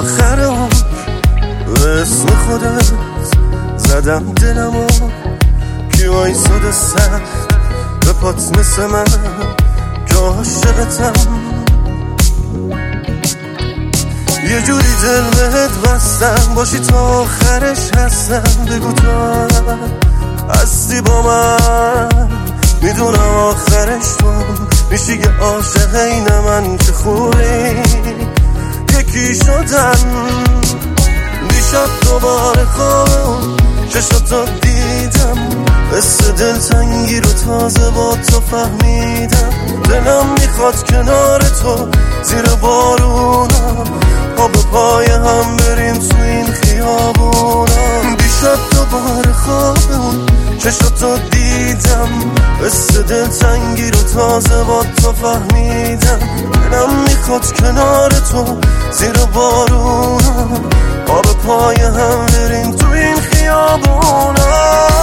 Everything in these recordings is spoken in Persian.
آخر اون به اسم خودت زدم دلمو کی وایساده سخت به پات مثل من که عاشقتم. یه جوری دل بهت بستم باشی تا آخرش هستم. بگو تا هستی با من میدونم آخرش تو میشی یه عاشق این من که خوبی یکی شدن. دیشب دوباره خوابم چشاتو دیدم قصه دلتنگی رو تازه با تو فهمیدم. دلم میخواد کنار تو زیر بارونا پا به پای هم بریم تو این خیابونا. دیشب دوباره خوابم چشاتو دیدم قصه دلتنگی رو تازه با تو فهمیدم. دلم میخواد کنار تو زیر بارونا پا به پای هم بریم تو این خیابونا.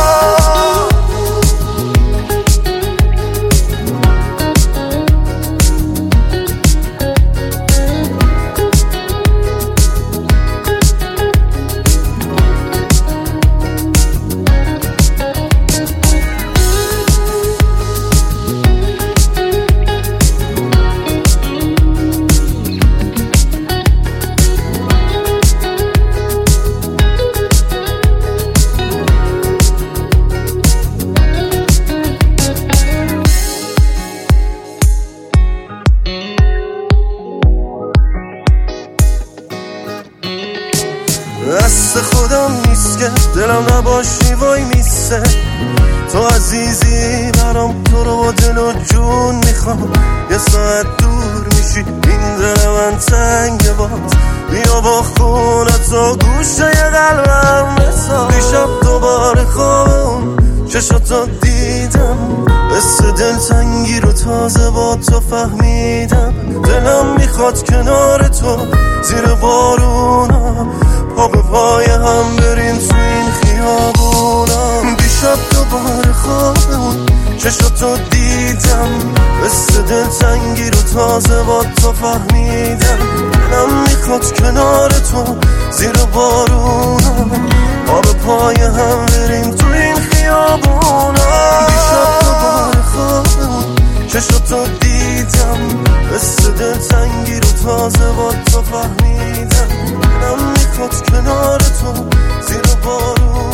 دست خودم نیست که دلم نباشی وای میسه. تو عزیزی برام تو رو با دل و جون میخوام. یه ساعت دور میشی این دل من تنگ باز بیا با خونت و گوشه قلبم بساز. دیشب دوباره خوابم چشاتو دیدم قصه دلتنگی رو تازه با تو فهمیدم. دلم میخواد کنار تو زیر بارونا پا به پای هم بریم تو این خیابونا. دیشب دوباره خوابم چشاتو دیدم قصه دلتنگی رو تازه با تو فهمیدم. دلم میخواد کنار تو زیر بارونا پا به پای هم بریم تو این خیابونا. دیشب دوباره خوابم چشاتو دیدم قصه دلتنگی رو تازه با تو فهمیدم. دلم میخواد کنار تو زیر بارون